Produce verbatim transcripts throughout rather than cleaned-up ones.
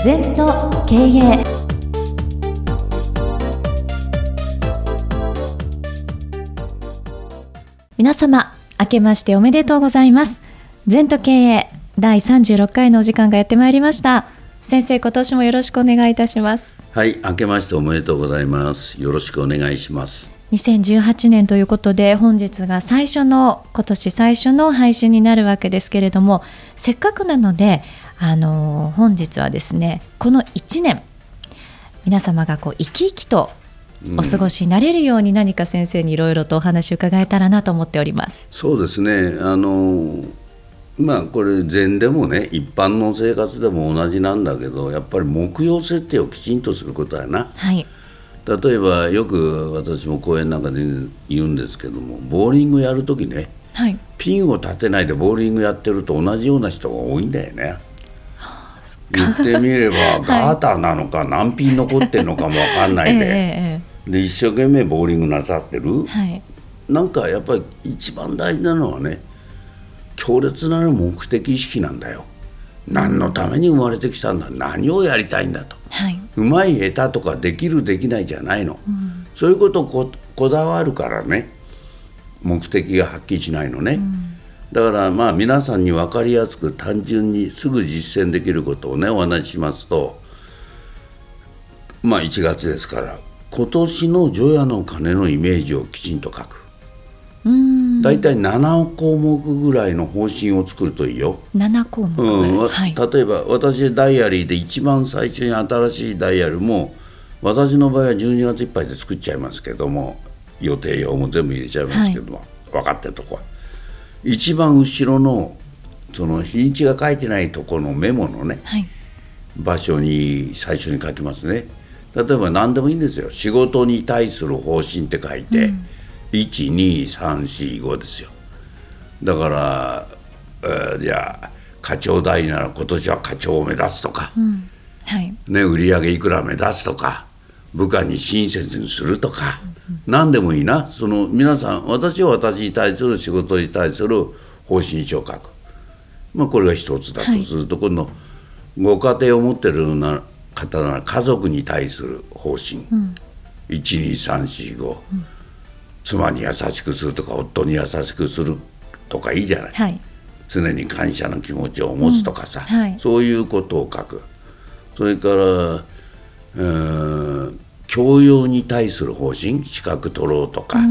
禅と経営。皆様明けましておめでとうございます。禅と経営だいさんじゅうろっかいのお時間がやってまいりました。先生、今年もよろしくお願いいたします。 はい、明けましておめでとうございます。よろしくお願いします。 にせんじゅうはちねんということで、本日が最初の今年最初の配信になるわけですけれども、せっかくなのであの本日はですね、このいちねん皆様がこう生き生きとお過ごしになれるように、何か先生にいろいろとお話を伺えたらなと思っております。 そうですね、あのまあこれ禅でもね、一般の生活でも同じなんだけど、やっぱり目標設定をきちんとすることやな。 はい。 例えばよく私も講演なんかで言うんですけども、ボーリングやるときね、はい、ピンを立てないでボーリングやってると同じような人が多いんだよね。言ってみればガーターなのか何ピン残ってるのかも分かんないで、えー、で一生懸命ボーリングなさってる、はい、なんかやっぱり一番大事なのはね、強烈な目的意識なんだよ。何のために生まれてきたんだ、何をやりたいんだと、はい、うまい下手とかできるできないじゃないの、うん、そういうことを こ, こだわるからね、目的がはっきりしないのね、うん、だからまあ皆さんに分かりやすく単純にすぐ実践できることをねお話ししますと、まあいちがつですから、今年の除夜の鐘のイメージをきちんと書く。だいたいななこうもくぐらいの方針を作るといいよ。ななこうもくぐらい、うん、はい、例えば私ダイアリーで一番最初に新しいダイヤルも、私の場合はじゅうにがついっぱいで作っちゃいますけども、予定表も全部入れちゃいますけども、はい、分かってるとこは一番後ろのその日にちが書いてないところのメモのね、はい、場所に最初に書きますね。例えば何でもいいんですよ。仕事に対する方針って書いて、うん、いち、に、さん、し、ごですよ。だから、えー、じゃあ課長代なら今年は課長を目指すとか、うんはいね、売上いくら目指すとか、部下に親切にするとか、うん、何でもいいな。その皆さん、私は私に対する仕事に対する方針書を書く、まあ、これが一つだとすると、はい、今度ご家庭を持っているような方なら家族に対する方針、うん、いち、に、さん、し、ご、うん、妻に優しくするとか夫に優しくするとかいいじゃない、はい、常に感謝の気持ちを持つとかさ、うんはい、そういうことを書く。それから、えー、教養に対する方針、資格取ろうとか、うん、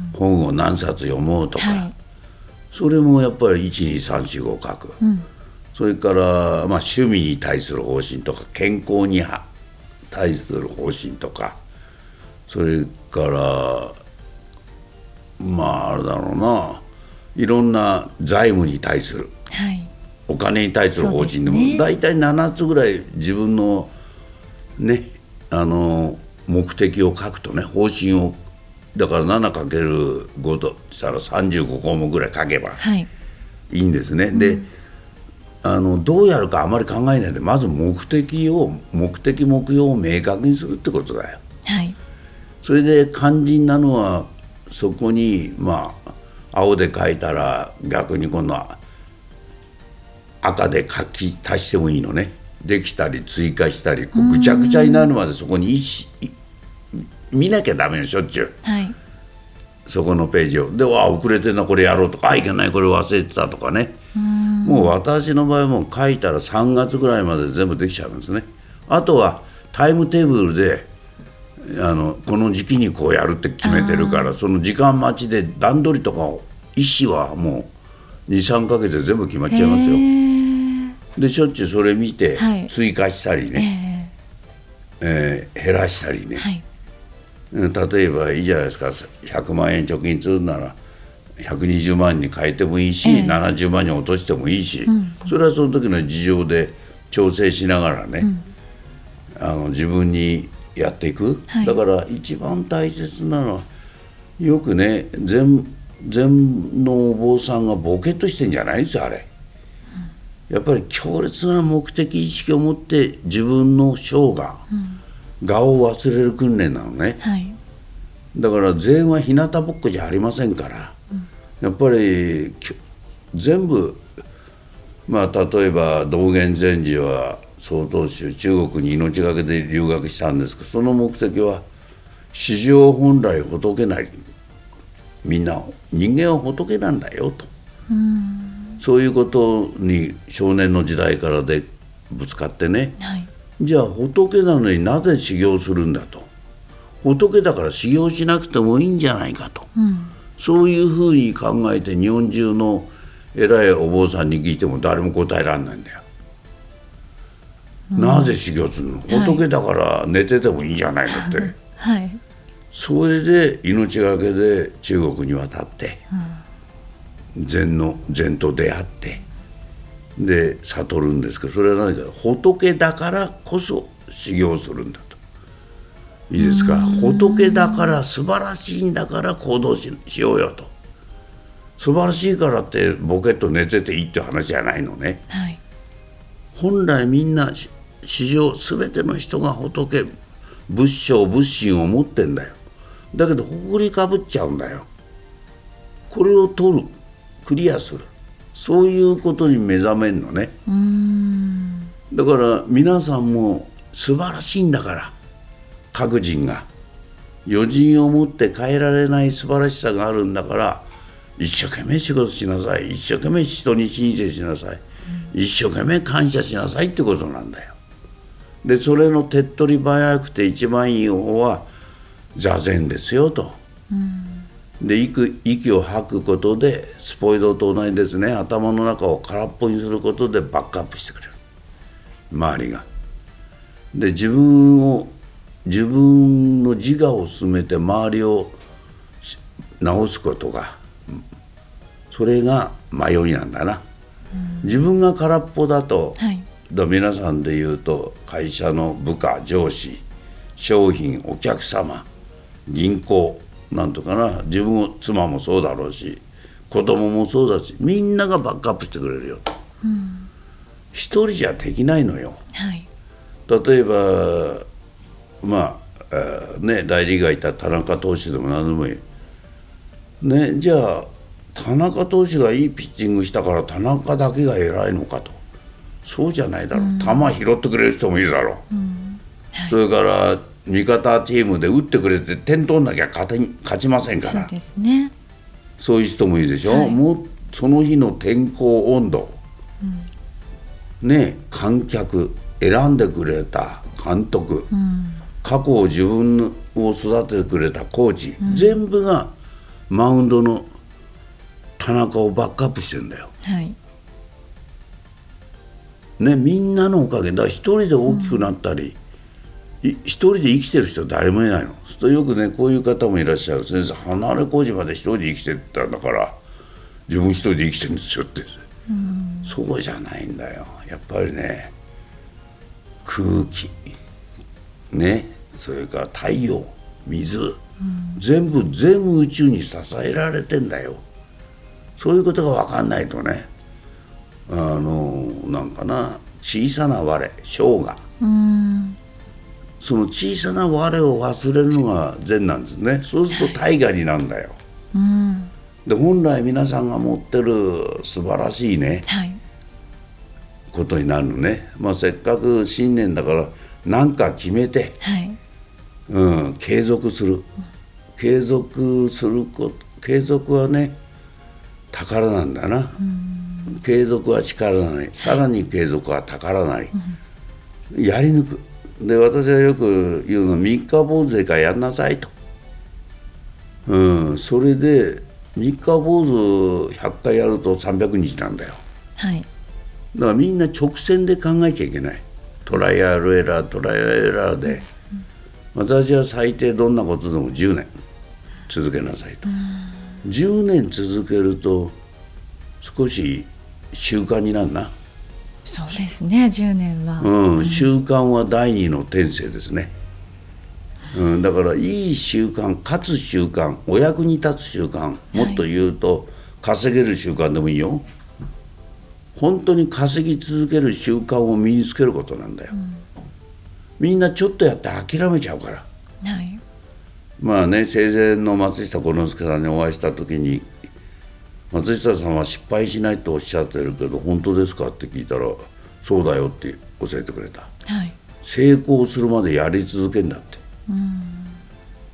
本を何冊読もうとか、はい、それもやっぱりいち、に、さん、し、ご書く、うん、それから、まあ、趣味に対する方針とか、健康に対する方針とか、それからまああれだろうな、いろんな財務に対する、はい、お金に対する方針でも、ね、大体ななつぐらい自分のね、あの目的を書くとね、方針をだから ななかけるご としたらさんじゅうごこうもくぐらい書けばいいんですね、はい、で、うん、あのどうやるかあまり考えないで、まず目的を目的目標を明確にするってことだよ、はい、それで肝心なのはそこにまあ青で書いたら逆に今度は赤で書き足してもいいのね。できたり追加したり、こうぐちゃぐちゃになるまでそこに意思見なきゃダメよ、しょっちゅう、はい、そこのページを。で、わ遅れてんな、これやろうとか、あいけないこれ忘れてたとかね。うもう私の場合も書いたらさんがつぐらいまで全部できちゃうんですね。あとはタイムテーブルであのこの時期にこうやるって決めてるから、その時間待ちで段取りとかを意思はもうに、さんかげつで全部決まっちゃいますよ。でしょっちゅうそれ見て追加したりね、はいえー、減らしたりね、はい、例えばいいじゃないですか、ひゃくまんえん貯金するならひゃくにじゅうまんに変えてもいいし、えー、ななじゅうまんに落としてもいいし、うん、それはその時の事情で調整しながらね、うん、あの自分にやっていく、はい、だから一番大切なのは、よくね禅禅のお坊さんがボケっとしてんじゃないんですよ、あれ、うん、やっぱり強烈な目的意識を持って自分の生涯、うん、我を忘れる訓練なのね、はい、だから禅は日向ぼっこじゃありませんから、うん、やっぱり全部、まあ例えば道元禅師は曹洞宗中国に命がけで留学したんですけど、その目的は至上本来仏なり、みんな人間は仏なんだよと、うん、そういうことに少年の時代からでぶつかってね、はい、じゃあ仏なのになぜ修行するんだと、仏だから修行しなくてもいいんじゃないかと、うん、そういうふうに考えて日本中の偉いお坊さんに聞いても誰も答えられないんだよ、うん、なぜ修行するの、仏だから寝ててもいいんじゃないのって、はい、それで命がけで中国に渡って、うん、禅の禅と出会ってで悟るんですけど、それは何か、仏だからこそ修行するんだと。いいですか、仏だから素晴らしいんだから行動 し, しようよと。素晴らしいからってボケっと寝てていいって話じゃないのね、はい、本来みんな史上全ての人が仏、仏性仏心を持ってんだよ。だけど誇りかぶっちゃうんだよ。これを取る、クリアする、そういうことに目覚めるのね。うーん、だから皆さんも素晴らしいんだから、各人が余人をもって変えられない素晴らしさがあるんだから、一生懸命仕事しなさい、一生懸命人に親切しなさい、うん、一生懸命感謝しなさいってことなんだよ。でそれの手っ取り早くて一番いい方は座禅ですよと、うん、で 息, 息を吐くことでスポイドと同じですね、頭の中を空っぽにすることでバックアップしてくれる、周りが。で自分を自分の自我を進めて周りを直すことが、それが迷いなんだな、うん、自分が空っぽだと、はい、だ皆さんで言うと会社の部下、上司、商品、お客様、銀行なんとかな、自分を妻もそうだろうし子供もそうだし、みんながバックアップしてくれるよと、うん、一人じゃできないのよ、はい、例えばまあ、ね、大リーガーいた田中投手でも何でもいい、ね、じゃあ田中投手がいいピッチングしたから田中だけが偉いのかと、そうじゃないだろう、うん、球拾ってくれる人もいるだろう、うんはい、それから味方チームで打ってくれて点取んなきゃ 勝, て勝ちませんから、 そうですね、 そういう人もいるでしょ、はい、もうその日の天候温度、うん、ね、観客、選んでくれた監督、うん、過去を自分を育ててくれたコーチ、うん、全部がマウンドの田中をバックアップしてるんだよ、はいね、みんなのおかげだ。一人で大きくなったり、うん、一人で生きてる人は誰もいないの。そうよくね、こういう方もいらっしゃる。先生、離れ工事まで一人で生きてたんだから自分一人で生きてるんですよって、うん、そうじゃないんだよ。やっぱりね、空気ね、それから太陽、水、うん、全部全部宇宙に支えられてんだよ。そういうことが分かんないとね、あのなんかな、小さな我、生涯、うん、その小さな我を忘れるのが禅なんですね。そうすると大河になるんだよ、うん、で本来皆さんが持ってる素晴らしいね、はい、ことになるのね。まあ、せっかく新年だから何か決めて、はいうん、継続する、継続すること、継続はね宝なんだな、うん、継続は力なり、さらに継続は宝なり、うん、やり抜く。で私はよく言うのは三日坊主からやんなさいと、うん、それで三日坊主ひゃっかいやるとさんびゃくにちなんだよ、はい、だからみんな直線で考えちゃいけない。トライアルエラートライアルエラーで、うん、私は最低どんなことでもじゅうねん続けなさいと、うん、じゅうねん続けると少し習慣になるな。 そうですね、じゅうねんは、 うん、習慣は第二の天性ですね、うん、だからいい習慣、勝つ習慣、お役に立つ習慣、もっと言うと、はい、稼げる習慣でもいいよ。本当に稼ぎ続ける習慣を身につけることなんだよ、うん、みんなちょっとやって諦めちゃうから、はい、まあね、生前の松下幸之助さんにお会いした時に、松下さんは失敗しないとおっしゃってるけど本当ですかって聞いたら、そうだよって教えてくれた、 はい、 成功するまでやり続けんだって。 うん、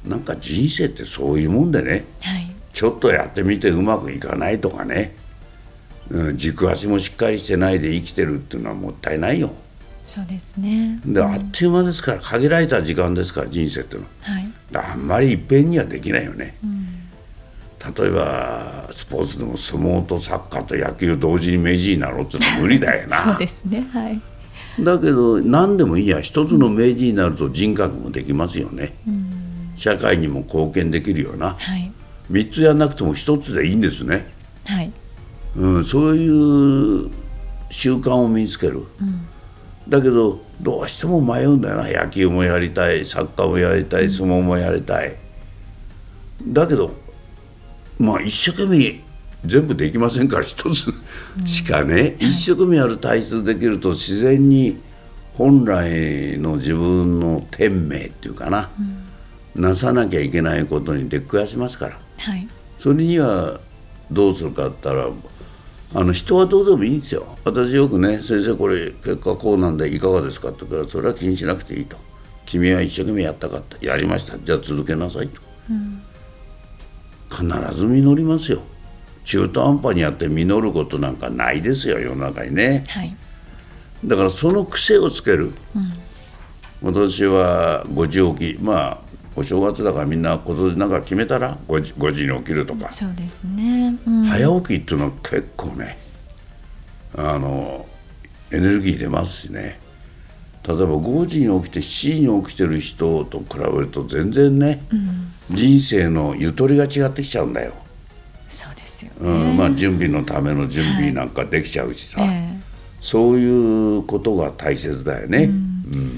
なんか人生ってそういうもんでね、 はい、 ちょっとやってみてうまくいかないとかね、うん、軸足もしっかりしてないで生きてるっていうのはもったいないよ。 そうですね。 で、うん、あっという間ですから、限られた時間ですから人生っていうのは、はい、あんまりいっぺんにはできないよね、うん、例えばスポーツでも相撲とサッカーと野球同時に名人になろうって言うのは無理だよなそうですね、はい、 だけど何でもいいや、一つの名人になると人格もできますよね、うん、社会にも貢献できるような、はい、みっつやんなくてもひとつでいいんですね、はい、うん、そういう習慣を身につける、うん、だけどどうしても迷うんだよな。野球もやりたい、サッカーもやりたい、相撲もやりたい、だけどまあ一生懸命全部できませんから、一つしかね、うん、一生懸命やる体質できると自然に本来の自分の天命っていうかな、うん、なさなきゃいけないことに出くわしますから、はい、それにはどうするかって言ったら、あの人はどうでもいいんですよ。私よくね、先生これ結果こうなんでいかがですかって言うから、それは気にしなくていいと。君は一生懸命やったかった、やりました、じゃあ続けなさいと、うん、必ず実りますよ。中途半端にやって実ることなんかないですよ、世の中にね、はい、だからその癖をつける、うん、私はごじ起き、まあお正月だからみんな今年なんか決めたら 5, 時ごじに起きるとか、 そうですね、うん、 早起きっていうのは結構ね、あのエネルギー出ますしね。例えばごじに起きてしちじに起きてる人と比べると全然ね、うん、人生のゆとりが違ってきちゃうんだよ。 そうですよね、 うん、まあ準備のための準備なんかできちゃうしさ、はい、えー、そういうことが大切だよね、うんうん、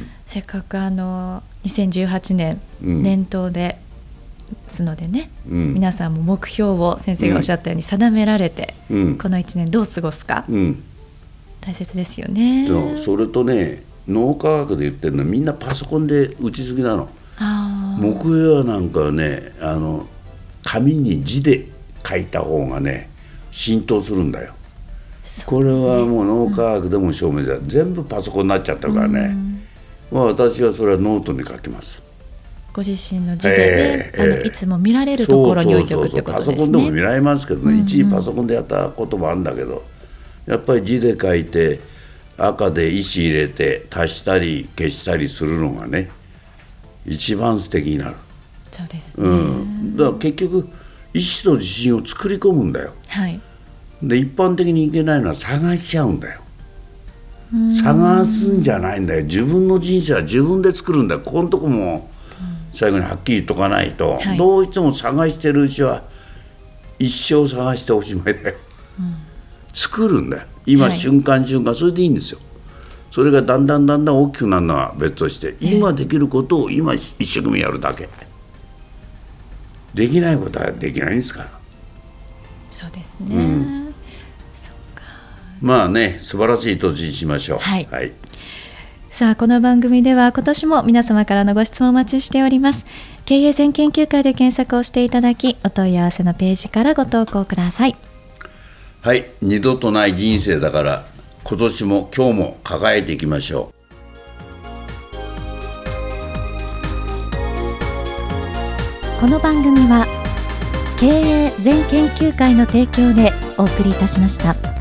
せっかくあのにせんじゅうはちねん、うん、年頭ですのでね、うん、皆さんも目標を先生がおっしゃったように定められて、うん、このいちねんどう過ごすか、うん、大切ですよね。 それとね、脳科学で言ってるのはみんなパソコンで打ちすぎなの。あ、目標なんかはね、あの紙に字で書いた方がね浸透するんだよ。これはもう脳科学でも証明だ、うん、全部パソコンになっちゃったからね、うん、まあ、私はそれはノートに書きます。 ご自身の字で、ね、えーえー、あのいつも見られるところに置いておくってことですね。 パソコンでも見られますけどね、うんうん、一時パソコンでやったこともあるんだけど、やっぱり字で書いて赤で石入れて足したり消したりするのがね一番素敵になる。 そうですね、 うん、だから結局意志と自信を作り込むんだよ、はい、で一般的にいけないのは探しちゃうんだよ。探すんじゃないんだよ。自分の人生は自分で作るんだよ。ここのとこも最後にはっきり言っとかないと、はい、どうしても探してるうちは一生探しておしまいだよ、うん、作るんだよ今、はい、瞬間瞬間、それでいいんですよ。それがだんだんだんだん大きくなるのは別として、今できることを今一生懸命やるだけ。できないことはできないんですから。 そうですね、うん、そっか。 まあね、素晴らしい年にしましょう。はい、はい、 さあこの番組では今年も皆様からのご質問をお待ちしております。経営全研究会で検索をしていただき、お問い合わせのページからご投稿ください。 はい、二度とない人生だから今年も今日も輝いていきましょう。 この番組は経営全研究会の提供でお送りいたしました。